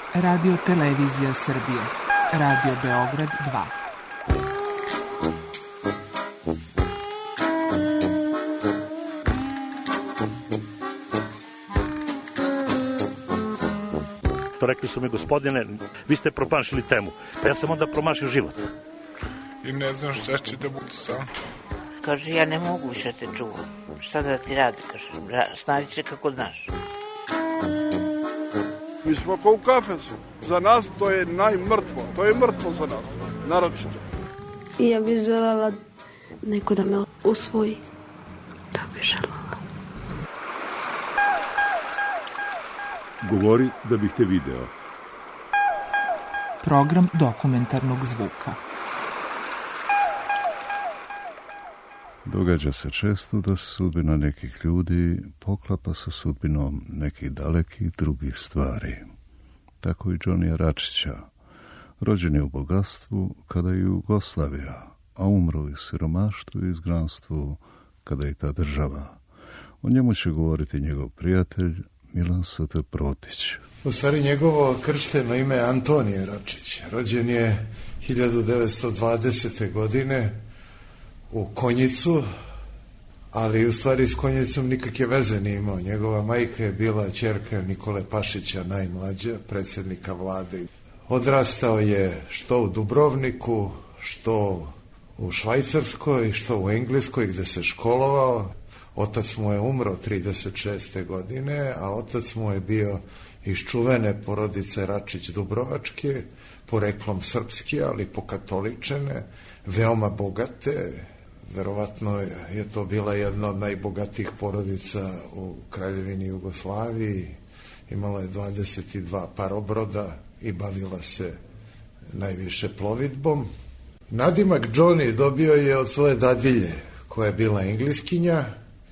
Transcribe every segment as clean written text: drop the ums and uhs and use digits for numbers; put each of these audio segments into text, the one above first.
Radio Televizija Srbije. Radio Beograd 2. To rekli su mi, gospodine, vi ste promašili temu. Pa ja sam onda promašio život. I ne znam šta će da budu sam. Kaže, ja ne mogu više te čuvam. Šta da ti radi, kaže. Snađi se kako znaš. Mi smo kao u kafesu. Za nas to je najmrtvo. To je mrtvo za nas. Naročito. I ja bih želela neko da me usvoji. Da bih želela. Govori da bih te video. Program dokumentarnog zvuka. Događa se često da se sudbina nekih ljudi poklapa sa sudbinom nekih dalekih drugih stvari. Tako i Džonija Račića. Rođen je u bogatstvu kada je Jugoslavija, a umro u siromaštvu i izgnanstvu kada je ta država. O njemu će govoriti njegov prijatelj Milan St. Protić. U stvari njegovo kršteno ime je Antonije Račić. Rođen je 1920. godine u Konjicu, ali u stvari s Konjicom nikakve veze nije imao. Njegova majka je bila ćerka Nikole Pašića, najmlađa, predsjednika vlade. Odrastao je što u Dubrovniku, što u Švajcarskoj, što u Engleskoj gde se školovao. Otac mu je umro 36. godine, a otac mu je bio iz čuvene porodice Račić Dubrovačke, poreklom srpske, ali pokatoličene, veoma bogate. Verovatno je to bila jedna od najbogatijih porodica u Kraljevini Jugoslaviji. Imala je 22 parobroda i bavila se najviše plovidbom. Nadimak Johnny dobio je od svoje dadilje, koja je bila Engleskinja,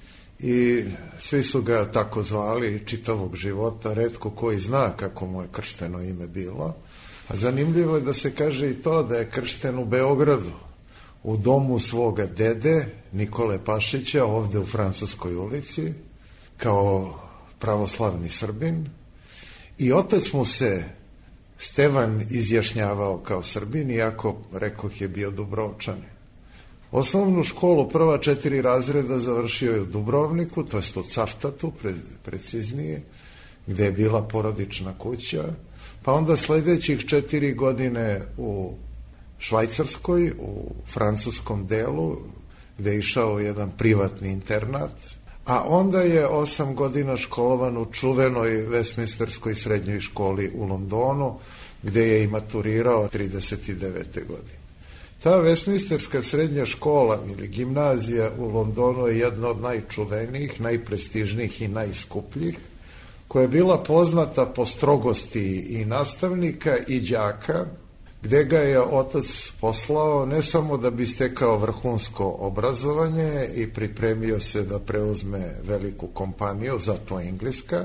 i svi su ga tako zvali čitavog života. Retko koji zna kako mu je kršteno ime bilo. A zanimljivo je da se kaže i to da je kršten u Beogradu, u domu svoga dede Nikole Pašića, ovde u Francuskoj ulici, kao pravoslavni Srbin. I otac mu se, Stevan, izjašnjavao kao Srbin, iako, rekoh, je bio Dubrovčanin. Osnovnu školu, prva 4 razreda, završio je u Dubrovniku, to jest u Caftatu, preciznije, gde je bila porodična kuća, pa onda sledećih 4 godine u Švajcarskoj, u francuskom delu, gde je išao u jedan privatni internat, a onda je 8 godina školovan u čuvenoj Westminsterskoj srednjoj školi u Londonu, gde je i maturirao 39. godine. Ta Westminsterska srednja škola ili gimnazija u Londonu je jedna od najčuvenijih, najprestižnijih i najskupljih, koja je bila poznata po strogosti i nastavnika i đaka, gde ga je otac poslao ne samo da bi stekao vrhunsko obrazovanje i pripremio se da preuzme veliku kompaniju, zato engleska,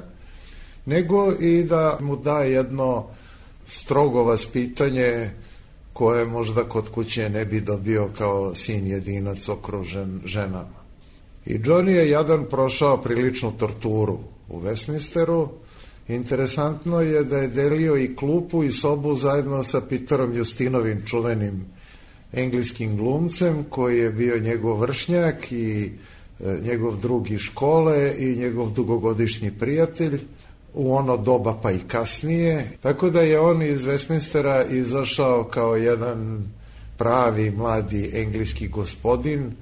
nego i da mu da jedno strogo vaspitanje koje možda kod kuće ne bi dobio kao sin jedinac okružen ženama. I Johnny je jadan prošao priličnu torturu u Westminsteru. Interesantno je da je delio i klupu i sobu zajedno sa Peterom Justinovim, čuvenim engleskim glumcem, koji je bio njegov vršnjak i njegov drug iz škole i njegov dugogodišnji prijatelj u ono doba pa i kasnije. Tako da je on iz Westminstera izašao kao jedan pravi mladi engleski gospodin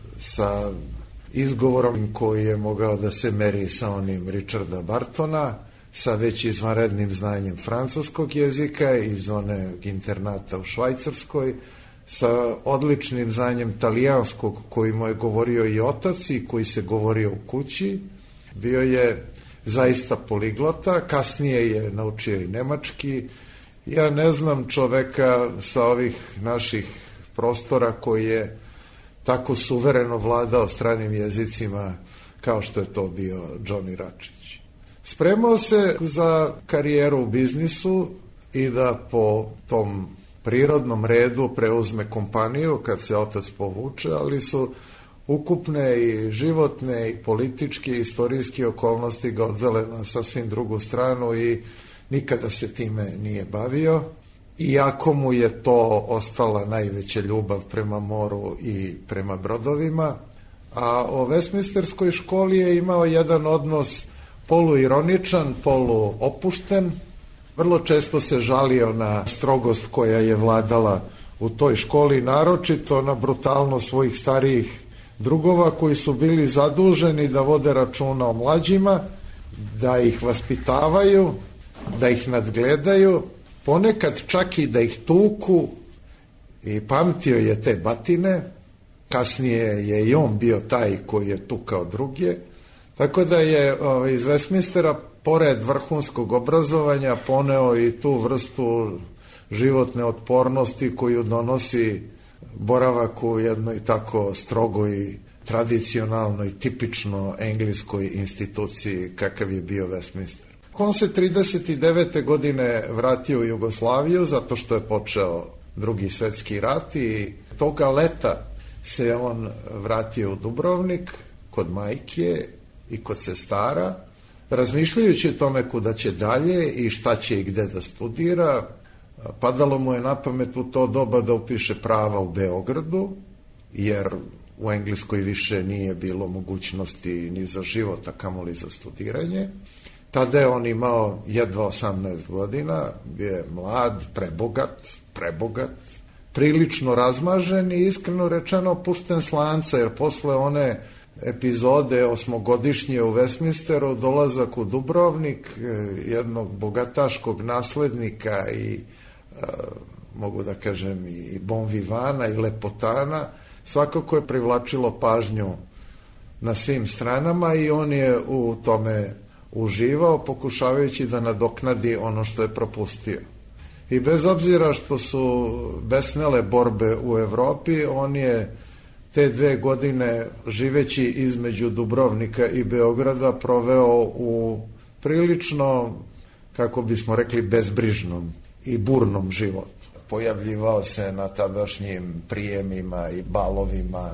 sa izgovorom koji je mogao da se meri sa onim Richarda Bartona, sa već izvanrednim znanjem francuskog jezika iz onog internata u Švajcarskoj, sa odličnim znanjem talijanskog koji mu je govorio i otac i koji se govorio u kući. Bio je zaista poliglota, kasnije je naučio i nemački. Ja ne znam čoveka sa ovih naših prostora koji je tako suvereno vladao stranim jezicima kao što je to bio Johnny Račić. Spremao se za karijeru u biznisu i da po tom prirodnom redu preuzme kompaniju kad se otac povuče, ali su ukupne i životne i političke i istorijske okolnosti ga odvele na sasvim drugu stranu i nikada se time nije bavio, iako mu je to ostala najveća ljubav prema moru i prema brodovima. A o Westminsterskoj školi je imao jedan odnos poluironičan, poluopušten. Vrlo često se žalio na strogost koja je vladala u toj školi, naročito na brutalnost svojih starijih drugova koji su bili zaduženi da vode računa o mlađima, da ih vaspitavaju, da ih nadgledaju, ponekad čak i da ih tuku, i pamtio je te batine. Kasnije je i on bio taj koji je tukao druge, tako da je iz Westminstera pored vrhunskog obrazovanja poneo i tu vrstu životne otpornosti koju donosi boravak u jednoj tako strogoj, tradicionalnoj, tipično engleskoj instituciji kakav je bio Westminster. On se 39. godine vratio u Jugoslaviju zato što je počeo Drugi svetski rat i toga leta se on vratio u Dubrovnik kod majke i kod sestara, razmišljajući o tome kuda će dalje i šta će i gde da studira. Padalo mu je na pamet u to doba da upiše prava u Beogradu, jer u Engleskoj više nije bilo mogućnosti ni za život, a kamoli za studiranje. Tada je on imao jedva 18 godina, bio je mlad, prebogat, prilično razmažen i iskreno rečeno pušten s lanca, jer posle one epizode osmogodišnje u Westminsteru, dolazak u Dubrovnik, jednog bogataškog naslednika i mogu da kažem i bon vivana i lepotana, svakako je privlačilo pažnju na svim stranama i on je u tome uživao, pokušavajući da nadoknadi ono što je propustio. I bez obzira što su besnele borbe u Evropi, on je te 2 godine živeći između Dubrovnika i Beograda proveo u prilično, kako bismo rekli, bezbrižnom i burnom životu. Pojavljivao se na tadašnjim prijemima i balovima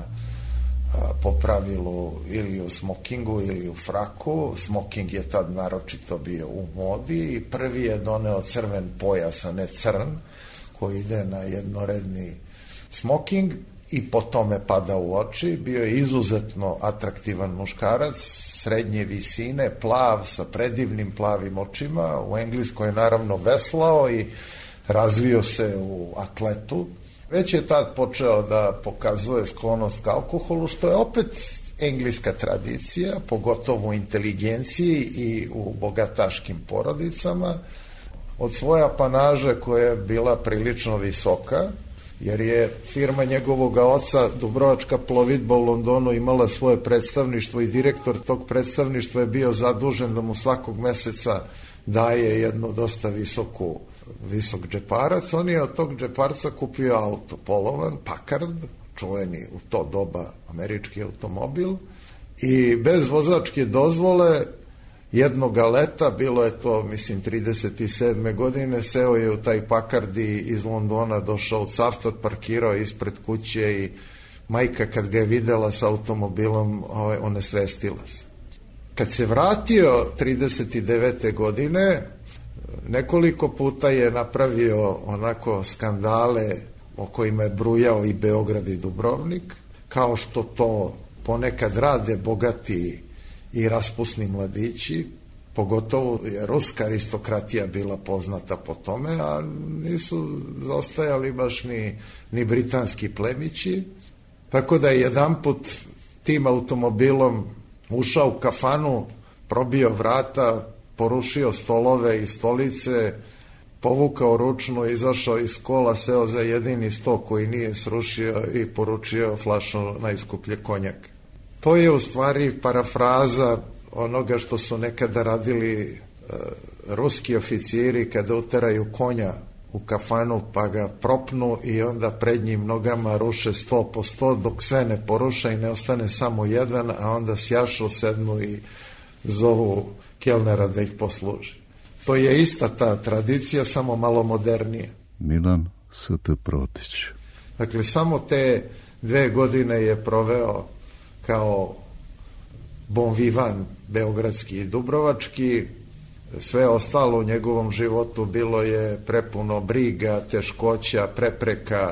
po pravilu ili u smokingu ili u fraku. Smoking je tad naročito bio u modi i prvi je doneo crven pojas, a ne crn, koji ide na jednoredni smoking i po tome pada u oči. Bio je izuzetno atraktivan muškarac, srednje visine, plav, sa predivnim plavim očima. U Engleskoj je naravno veslao i razvio se u atletu. Već je tad počeo da pokazuje sklonost ka alkoholu, što je opet engleska tradicija, pogotovo u inteligenciji i u bogataškim porodicama. Od svoje apanaže koja je bila prilično visoka, jer je firma njegovog oca, Dubrovačka plovidba u Londonu, imala svoje predstavništvo i direktor tog predstavništva je bio zadužen da mu svakog meseca daje jednu dosta visok džeparac. On je od tog džeparca kupio auto, polovan, Packard, čuveni u to doba američki automobil, i bez vozačke dozvole jednoga leta, bilo je to, mislim, 37. godine, seo je u taj Packard i iz Londona došao u Cavtat, parkirao ispred kuće i majka kad ga je videla sa automobilom, onesvestila se. Kad se vratio 39. godine, nekoliko puta je napravio onako skandale o kojima je brujao i Beograd i Dubrovnik, kao što to ponekad rade bogati i raspusni mladići, pogotovo je ruska aristokratija bila poznata po tome, a nisu zaostajali baš ni britanski plemići, tako da je jedanput tim automobilom ušao u kafanu, probio vrata, porušio stolove i stolice, povukao ručnu, izašao iz kola, seo za jedini sto koji nije srušio i poručio flašu najskuplje konjaka. To je u stvari parafraza onoga što su nekada radili ruski oficiri kada uteraju konja u kafanu pa ga propnu i onda prednjim nogama ruše 100 po 100 dok sve ne poruša i ne ostane samo jedan, a onda sjašu, sednu i zovu kelnera da ih posluži. To je ista ta tradicija, samo malo modernije. Milan S.T. Protić. Dakle, samo te 2 godine je proveo kao bon vivant beogradski i dubrovački. Sve ostalo u njegovom životu bilo je prepuno briga, teškoća, prepreka,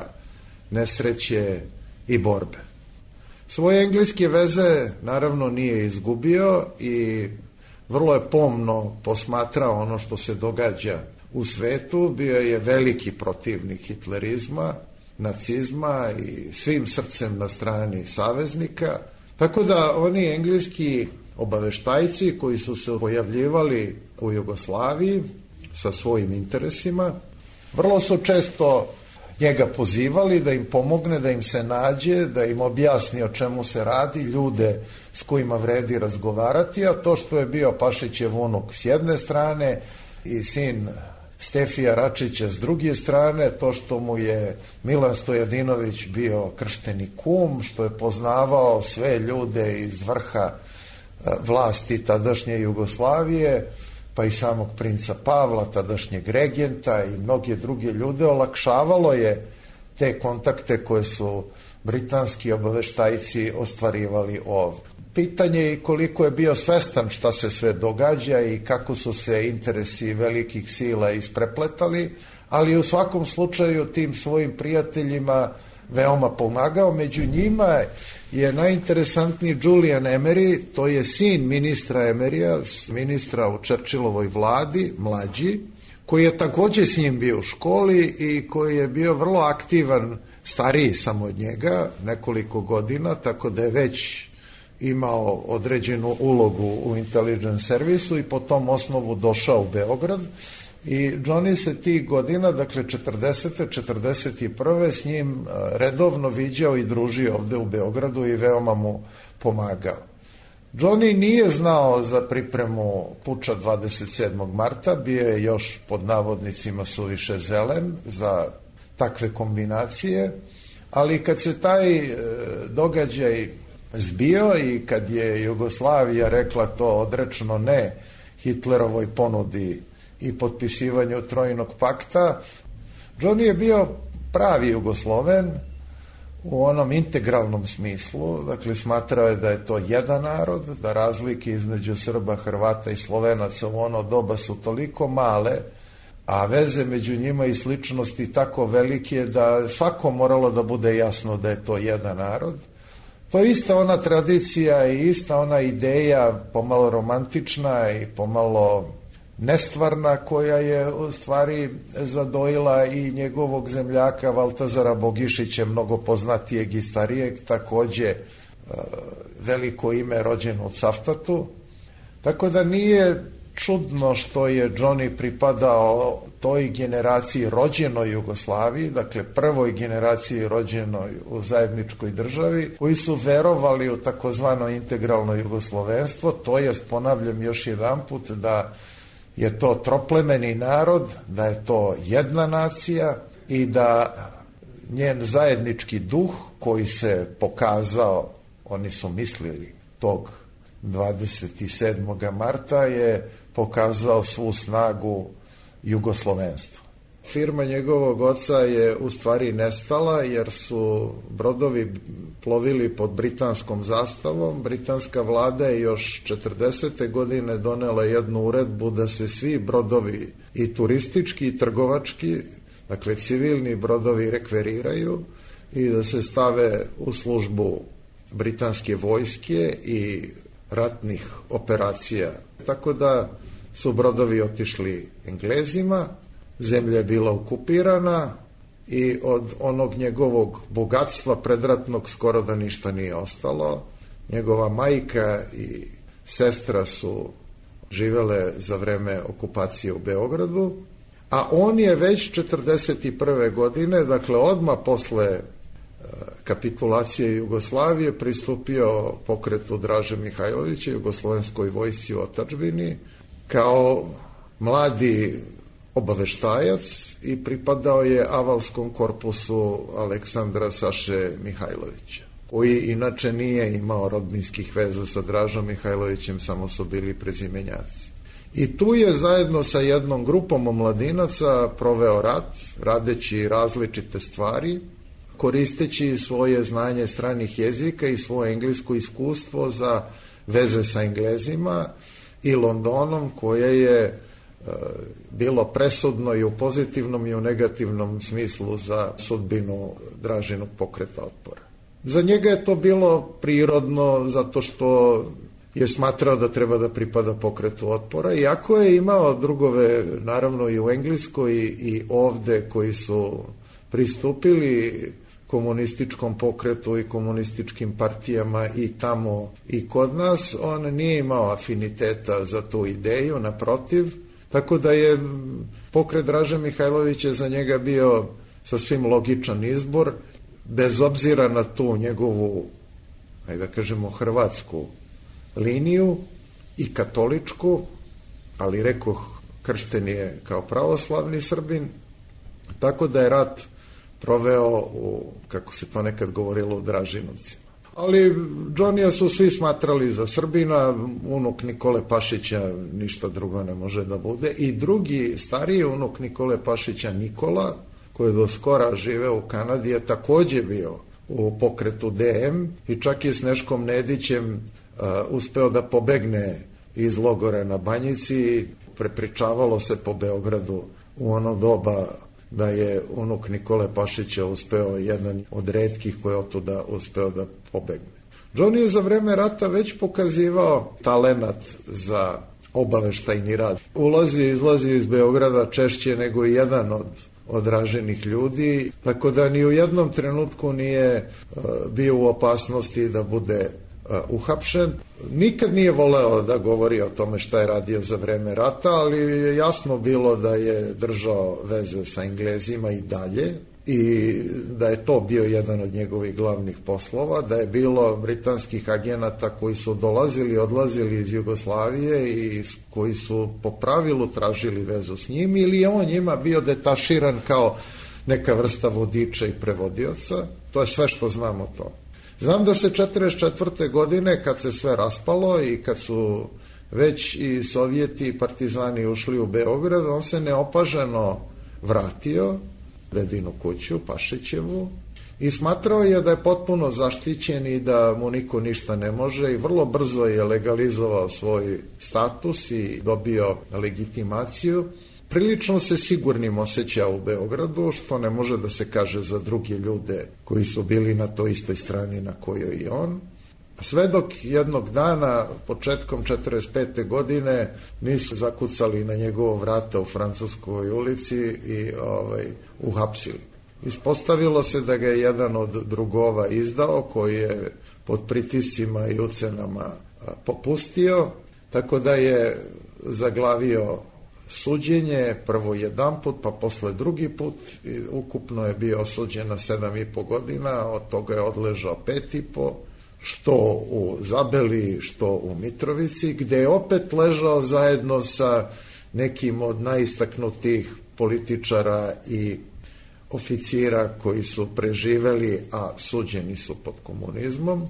nesreće i borbe. Svoje engleske veze naravno nije izgubio i vrlo je pomno posmatrao ono što se događa u svetu. Bio je veliki protivnik hitlerizma, nacizma i svim srcem na strani saveznika. Tako da oni engleski obaveštajci koji su se pojavljivali u Jugoslaviji sa svojim interesima, vrlo su često njega pozivali da im pomogne, da im se nađe, da im objasni o čemu se radi, ljude s kojima vredi razgovarati, a to što je bio Pašićev unuk s jedne strane i sin Stefija Račića s druge strane, to što mu je Milan Stojadinović bio kršteni kum, što je poznavao sve ljude iz vrha vlasti tadašnje Jugoslavije, pa i samog princa Pavla, tadašnjeg regenta i mnoge druge ljude, olakšavalo je te kontakte koje su britanski obaveštajci ostvarivali ovdje. Pitanje je koliko je bio svestan šta se sve događa i kako su se interesi velikih sila isprepletali, ali u svakom slučaju tim svojim prijateljima veoma pomagao. Među njima je najinteresantniji Julian Emery, to je sin ministra Emeryja, ministra u Churchillovoj vladi, mlađi, koji je također s njim bio u školi i koji je bio vrlo aktivan, stariji sam od njega, nekoliko godina, tako da je već imao određenu ulogu u intelligence servisu i po tom osnovu došao u Beograd. I Johnny se tih godina, dakle 40. 41. s njim redovno viđao i družio ovde u Beogradu i veoma mu pomagao. Johnny nije znao za pripremu puča 27. marta, bio je još pod navodnicima suviše zelen za takve kombinacije, ali kad se taj događaj zbio i kad je Jugoslavija rekla to odrečno ne Hitlerovoj ponudi i potpisivanju Trojnog pakta, Johnny je bio pravi Jugosloven u onom integralnom smislu, dakle smatrao je da je to jedan narod, da razlike između Srba, Hrvata i Slovenaca u ono doba su toliko male, a veze među njima i sličnosti tako velike da svakom moralo da bude jasno da je to jedan narod. To je ista ona tradicija i ista ona ideja, pomalo romantična i pomalo nestvarna, koja je u stvari zadojila i njegovog zemljaka Valtazara Bogišića, mnogo poznatijeg i starijeg, takođe veliko ime, rođen u Cavtatu. Tako da nije čudno što je Johnny pripadao toj generaciji rođenoj Jugoslaviji, dakle prvoj generaciji rođenoj u zajedničkoj državi, koji su verovali u takozvano integralno jugoslovenstvo, to jest, ponavljam još jedanput, da je to troplemeni narod, da je to jedna nacija i da njen zajednički duh koji se pokazao, oni su mislili tog 27. marta, je pokazao svu snagu jugoslovenstva. Firma njegovog oca je u stvari nestala jer su brodovi plovili pod britanskom zastavom. Britanska vlada je još 40. godine donela jednu uredbu da se svi brodovi, i turistički i trgovački, dakle civilni brodovi, rekveriraju i da se stave u službu britanske vojske i ratnih operacija. Tako da su brodovi otišli Englezima, zemlja je bila okupirana i od onog njegovog bogatstva predratnog skoro da ništa nije ostalo. Njegova majka i sestra su živele za vreme okupacije u Beogradu, a on je već 41. godine, dakle odmah posle kapitulacije Jugoslavije, pristupio pokretu Draže Mihajlovića, jugoslovenskoj vojsci u otadžbini, kao mladi obaveštajac i pripadao je avalskom korpusu Aleksandra Saše Mihajlovića, koji inače nije imao rodbinskih veza sa Dražom Mihajlovićem, samo su bili prezimenjaci. I tu je zajedno sa jednom grupom omladinaca proveo rat, radeći različite stvari, koristeći svoje znanje stranih jezika i svoje englesko iskustvo za veze sa Englezima i Londonom, koje je bilo presudno i u pozitivnom i u negativnom smislu za sudbinu Dražinog pokreta otpora. Za njega je to bilo prirodno zato što je smatrao da treba da pripada pokretu otpora, iako je imao drugove, naravno i u Engleskoj i ovde, koji su pristupili komunističkom pokretu i komunističkim partijama i tamo i kod nas. On nije imao afiniteta za tu ideju, naprotiv, tako da je pokret Draže Mihajlovića za njega bio sasvim logičan izbor, bez obzira na tu njegovu, ajde da kažemo, hrvatsku liniju i katoličku, ali rekoh, kršten je kao pravoslavni Srbin, tako da je rat proveo u, kako se to nekad govorilo, u Dražinovcima. Ali Džonija su svi smatrali za Srbina, unuk Nikole Pašića ništa drugo ne može da bude, i drugi stariji unuk Nikole Pašića, Nikola, koji je do skora živeo u Kanadi, je takođe bio u pokretu DM i čak je s Neškom Nedićem uspeo da pobegne iz logora na Banjici. Prepričavalo se po Beogradu u ono doba da je unuk Nikole Pašića uspeo, jedan od retkih koji je otuda uspeo da pobegne. Džoni je za vreme rata već pokazivao talenat za obaveštajni rad. Ulazi i izlazi iz Beograda češće nego i jedan od Dražinih ljudi, tako da ni u jednom trenutku nije bio u opasnosti da bude uhapšen. Nikad nije voleo da govori o tome šta je radio za vreme rata, ali je jasno bilo da je držao veze sa Englezima i dalje i da je to bio jedan od njegovih glavnih poslova, da je bilo britanskih agenata koji su dolazili i odlazili iz Jugoslavije i koji su po pravilu tražili vezu s njim, ili je on njima bio detaširan kao neka vrsta vodiča i prevodioca. To je sve što znamo o tome. Znam da se 1944. godine, kad se sve raspalo i kad su već i Sovjeti i partizani ušli u Beograd, on se neopaženo vratio dedinu kuću, Pašićevu, i smatrao je da je potpuno zaštićen i da mu niko ništa ne može, i vrlo brzo je legalizovao svoj status i dobio legitimaciju. Prilično se sigurnim osjećao u Beogradu, što ne može da se kaže za druge ljude koji su bili na toj istoj strani na kojoj i on. Sve dok jednog dana, početkom 1945. godine, nisu zakucali na njegovo vrata u Francuskoj ulici i uhapsili. Ispostavilo se da ga je jedan od drugova izdao, koji je pod pritiscima i ucenama popustio, tako da je zaglavio suđenje, prvo jedan put, pa posle drugi put, i ukupno je bio osuđen na 7,5 godina, od toga je odležao 5,5, što u Zabeli, što u Mitrovici, gde je opet ležao zajedno sa nekim od najistaknutih političara i oficira koji su preživeli, a suđeni su pod komunizmom.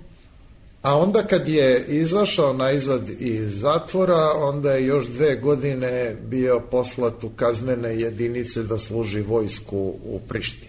A onda kad je izašao najzad iz zatvora, onda je još 2 godine bio poslat u kaznene jedinice da služi vojsku u Prištini.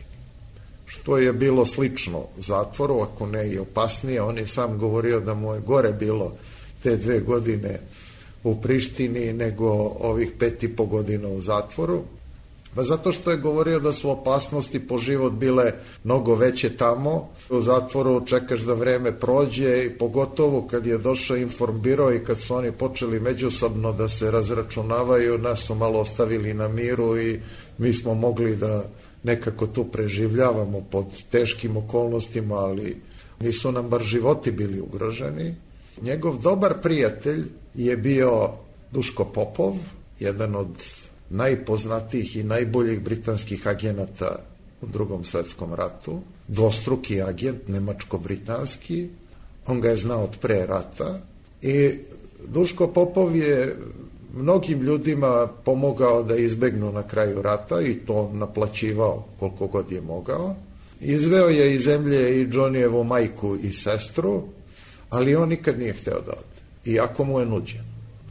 Što je bilo slično zatvoru, ako ne i opasnije. On je sam govorio da mu je gore bilo te 2 godine u Prištini nego ovih 5,5 godina u zatvoru. Pa zato što je govorio da su opasnosti po život bile mnogo veće tamo. U zatvoru čekaš da vreme prođe, i pogotovo kad je došao informbiro i kad su oni počeli međusobno da se razračunavaju, nas su malo ostavili na miru i mi smo mogli da nekako tu preživljavamo pod teškim okolnostima, ali nisu nam bar životi bili ugroženi. Njegov dobar prijatelj je bio Duško Popov, jedan od najpoznatijih i najboljih britanskih agenata u Drugom svetskom ratu, dvostruki agent, nemačko-britanski. On ga je znao od pre rata i Duško Popov je mnogim ljudima pomogao da izbegnu na kraju rata i to naplaćivao koliko god je mogao. Izveo je iz zemlje i Džonijevu majku i sestru, ali on nikad nije hteo da ode, iako mu je nuđeno.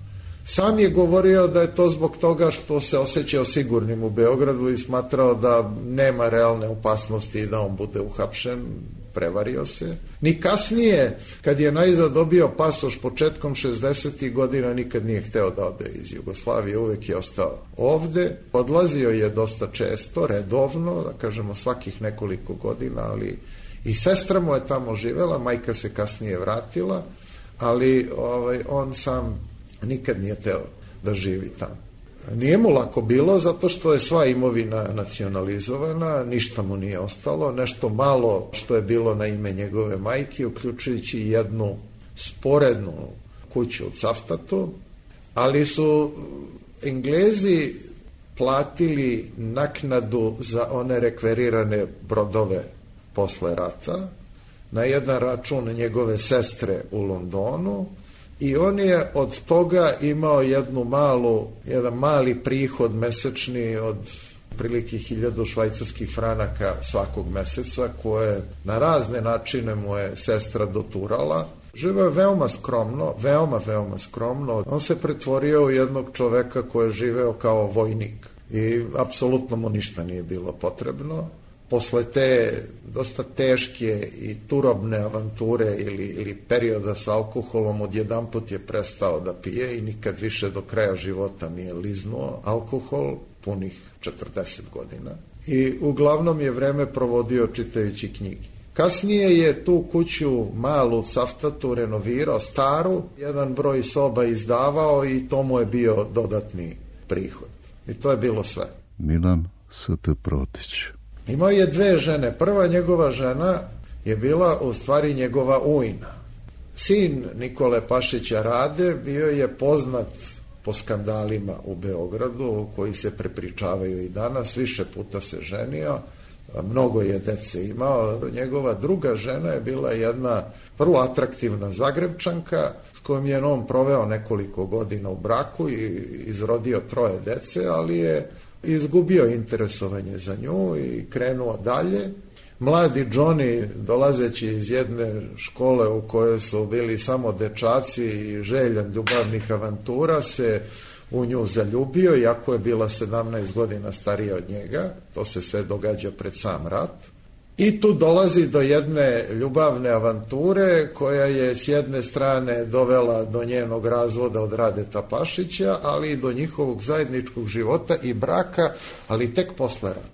Sam je govorio da je to zbog toga što se osjećao sigurnim u Beogradu i smatrao da nema realne opasnosti da on bude uhapšen. prevario se. Ni kasnije, kad je najzad dobio pasoš početkom 60. godina, nikad nije hteo da ode iz Jugoslavije, uvek je ostao ovde. Odlazio je dosta često, redovno, da kažemo svakih nekoliko godina, ali i sestra mu je tamo živela, majka se kasnije vratila, ali on sam nikad nije hteo da živi tamo. Nije mu lako bilo zato što je sva imovina nacionalizovana, ništa mu nije ostalo, nešto malo što je bilo na ime njegove majke, uključujući jednu sporednu kuću u Cavtatu, ali su Englezi platili naknadu za one rekverirane brodove posle rata na jedan račun njegove sestre u Londonu, i on je od toga imao jedan mali prihod mesečni od prilike 1000 švajcarskih franaka svakog meseca, koje na razne načine mu je sestra doturala. Živeo je veoma skromno. On se pretvorio u jednog čoveka koji je živeo kao vojnik i apsolutno mu ništa nije bilo potrebno. Posle te dosta teške i turobne avanture ili perioda sa alkoholom, odjedanput je prestao da pije i nikad više do kraja života nije liznuo alkohol, punih 40 godina. I uglavnom je vreme provodio čitajući knjige. Kasnije je tu kuću malu u Cavtatu renovirao, staru, jedan broj soba izdavao i to mu je bio dodatni prihod. I to je bilo sve. Milan S.T. Protić. Imao je 2 žene. Prva njegova žena je bila u stvari njegova ujna. Sin Nikole Pašića Rade bio je poznat po skandalima u Beogradu, koji se prepričavaju i danas. Više puta se ženio, mnogo je dece imao. Njegova druga žena je bila jedna vrlo atraktivna Zagrebčanka, s kojom je on proveo nekoliko godina u braku i izrodio 3 dece, ali je izgubio interesovanje za nju i krenuo dalje. Mladi Johnny, dolazeći iz jedne škole u kojoj su bili samo dečaci i željan ljubavnih avantura, se u nju zaljubio, iako je bila 17 godina starija od njega. To se sve događa pred sam rat. I tu dolazi do jedne ljubavne avanture koja je s jedne strane dovela do njenog razvoda od Radeta Pašića, ali i do njihovog zajedničkog života i braka, ali tek posle rata.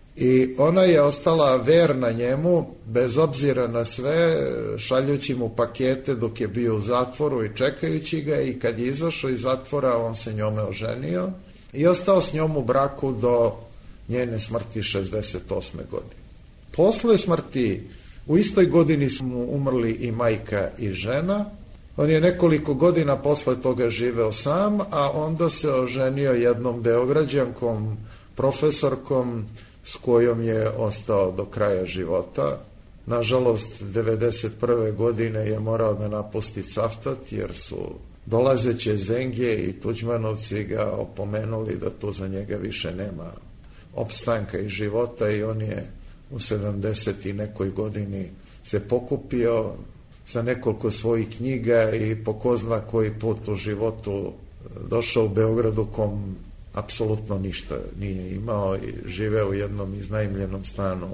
I ona je ostala verna njemu, bez obzira na sve, šaljući mu pakete dok je bio u zatvoru i čekajući ga, i kad je izašao iz zatvora on se njome oženio i ostao s njom u braku do njene smrti 68. godine. Posle smrti, u istoj godini su mu umrli i majka i žena. On je nekoliko godina posle toga živeo sam, a onda se oženio jednom Beograđankom, profesorkom, s kojom je ostao do kraja života. Nažalost, 1991. godine je morao da napusti Cavtat, jer su dolazeće Zengije i Tuđmanovci ga opomenuli da tu za njega više nema opstanka i života, i on je u 70 i nekoj godini se pokupio sa nekoliko svojih knjiga i po ko zna koji put u životu došao u Beogradu kom apsolutno ništa nije imao i živeo u jednom iznajmljenom stanu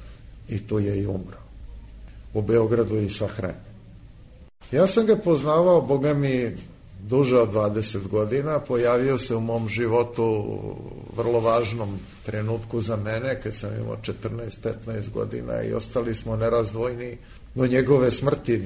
i tu je i umro. U Beogradu je i sahranjen. Ja sam ga poznavao, boga mi, duže od 20 godina, pojavio se u mom životu u vrlo važnom trenutku za mene, kad sam imao 14-15 godina, i ostali smo nerazdvojni do njegove smrti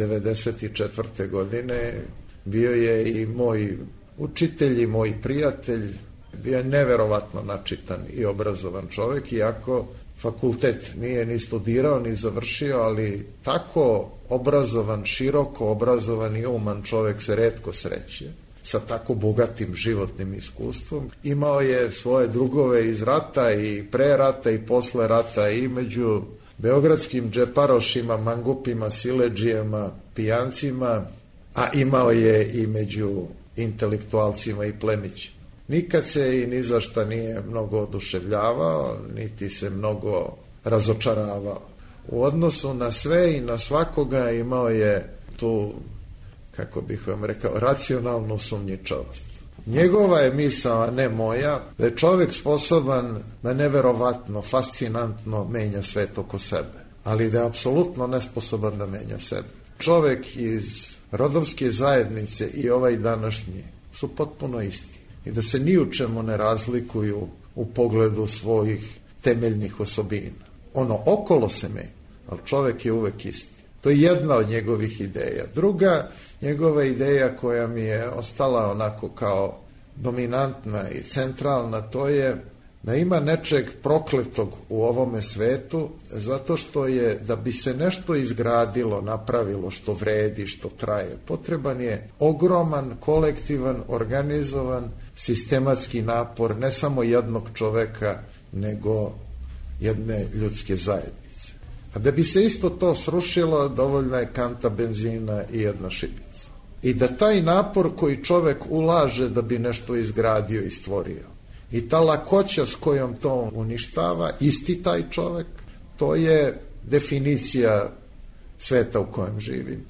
94. godine. Bio je i moj učitelj i moj prijatelj, bio je neverovatno načitan i obrazovan čovek, iako fakultet nije ni studirao ni završio, ali tako obrazovan, široko obrazovan i uman čovek se retko sreće, sa tako bogatim životnim iskustvom. Imao je svoje drugove iz rata i pre rata i posle rata, i među beogradskim džeparošima, mangupima, siledžijama, pijancima, a imao je i među intelektualcima i plemićima. Nikad se i ni za šta nije mnogo oduševljavao, niti se mnogo razočaravao. U odnosu na sve i na svakoga imao je tu, kako bih vam rekao, racionalnu sumnjičavost. Njegova je misao, a ne moja, da je čovjek sposoban da neverovatno, fascinantno menja svet oko sebe. ali da je apsolutno nesposoban da menja sebe. Čovek iz rodovske zajednice i ovaj današnji su potpuno isti i da se ni u čemu ne razlikuju u pogledu svojih temeljnih osobina. Ono okolo se menja, ali čovek je uvek isti. To je jedna od njegovih ideja. Druga njegova ideja koja mi je ostala onako kao dominantna i centralna, to je da ima nečeg prokletog u ovome svetu, zato što je, da bi se nešto izgradilo, napravilo, što vredi, što traje, potreban je ogroman, kolektivan, organizovan, sistematski napor, ne samo jednog čoveka, nego jedne ljudske zajednice. A da bi se isto to srušilo, dovoljna je kanta benzina i jedna šibica. I da taj napor koji čovek ulaže da bi nešto izgradio i stvorio, i ta lakoća s kojom to uništava, isti taj čovek, to je definicija sveta u kojem živim.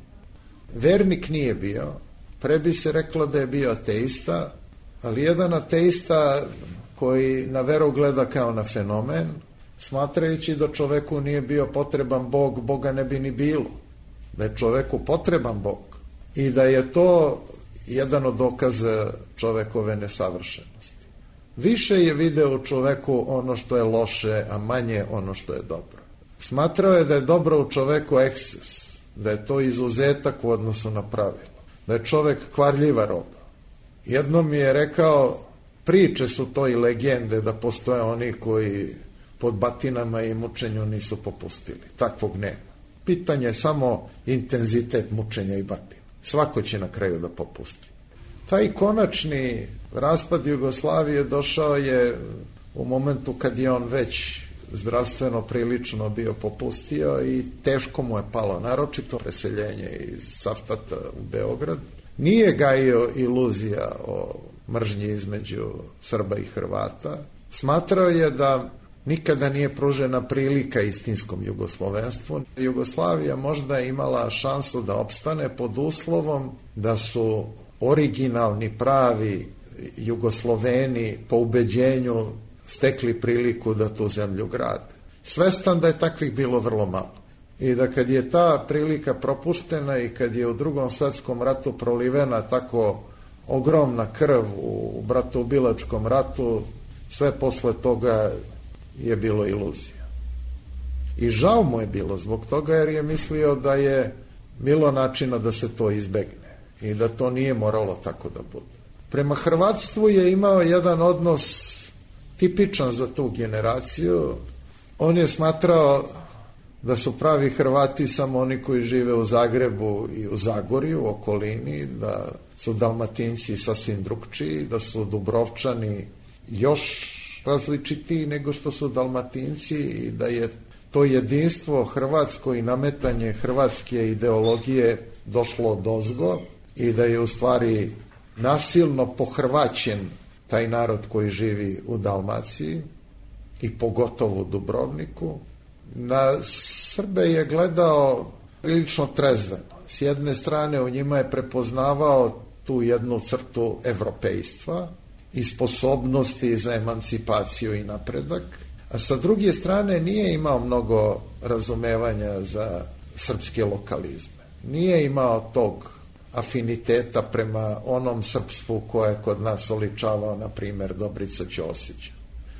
Vernik nije bio, pre bi se reklo da je bio ateista, ali jedan ateista koji na veru gleda kao na fenomen, smatrajući da čoveku nije bio potreban Bog, Boga ne bi ni bilo. Da je čoveku potreban Bog i da je to jedan od dokaza čovekove nesavršenosti. Više je video u čoveku ono što je loše, a manje ono što je dobro. Smatrao je da je dobro u čoveku eksces, da je to izuzetak u odnosu na pravilo, da je čovek kvarljiva roba. Jednom mi je rekao, priče su to i legende da postoje oni koji pod batinama i mučenju nisu popustili. Takvog nema. Pitanje je samo intenzitet mučenja i batina. Svako će na kraju da popusti. Taj konačni raspad Jugoslavije došao je u momentu kad je on već zdravstveno prilično bio popustio i teško mu je palo, naročito preseljenje iz Cavtata u Beograd. Nije gajio iluzija o mržnji između Srba i Hrvata. Smatrao je da nikada nije pružena prilika istinskom jugoslovenstvu. Jugoslavija možda imala šansu da opstane pod uslovom da su originalni, pravi Jugosloveni po ubeđenju stekli priliku da tu zemlju grade. Svestan da je takvih bilo vrlo malo. I da kad je ta prilika propuštena i kad je u Drugom svetskom ratu prolivena tako ogromna krv u bratoubilačkom ratu, sve posle toga je bilo iluzija. I žao mu je bilo zbog toga jer je mislio da je bilo načina da se to izbegne i da to nije moralo tako da bude. Prema hrvatstvu je imao jedan odnos tipičan za tu generaciju. On je smatrao da su pravi Hrvati samo oni koji žive u Zagrebu i u Zagorju, u okolini, da su Dalmatinci sasvim drugčiji, da su Dubrovčani još različitiji nego što su Dalmatinci i da je to jedinstvo hrvatsko i nametanje hrvatske ideologije došlo odozgo i da je u stvari nasilno pohrvaćen taj narod koji živi u Dalmaciji i pogotovo u Dubrovniku. Na Srbe je gledao prilično trezveno. S jedne strane u njima je prepoznavao tu jednu crtu evropejstva i sposobnosti za emancipaciju i napredak, a sa druge strane nije imao mnogo razumevanja za srpske lokalizme. Nije imao tog afiniteta prema onom srpstvu koje je kod nas oličavao, na primjer, Dobrica Ćosića.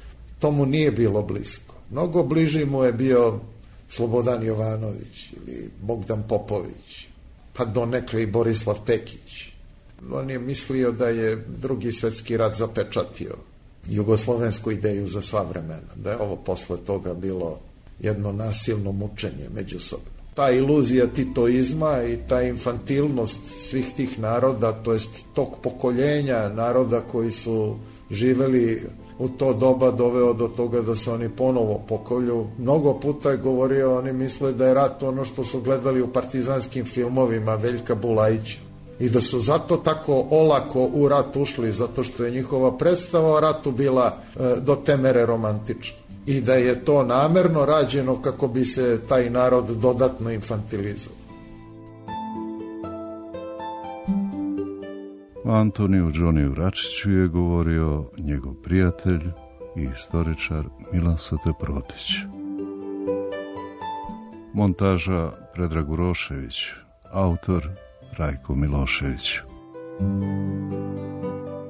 To mu nije bilo blisko. Mnogo bliži mu je bio Slobodan Jovanović ili Bogdan Popović, pa donekle i Borislav Pekić. On je mislio da je Drugi svjetski rat zapečatio jugoslovensku ideju za sva vremena, da je ovo posle toga bilo jedno nasilno mučenje međusobno. Ta iluzija titoizma i ta infantilnost svih tih naroda, to jest tog pokoljenja naroda koji su živeli u to doba, doveo do toga da se oni ponovo pokolju. Mnogo puta je govorio, oni misle da je rat ono što su gledali u partizanskim filmovima Veljka Bulajića i da su zato tako olako u rat ušli, zato što je njihova predstava o ratu bila do te mere romantična i da je to namerno rađeno kako bi se taj narod dodatno infantilizovao. O Antoniju Džoniju Račiću je govorio njegov prijatelj i istoričar Milan Sate Protić. Montaža Predrag Urošević, autor Rajko Milošević.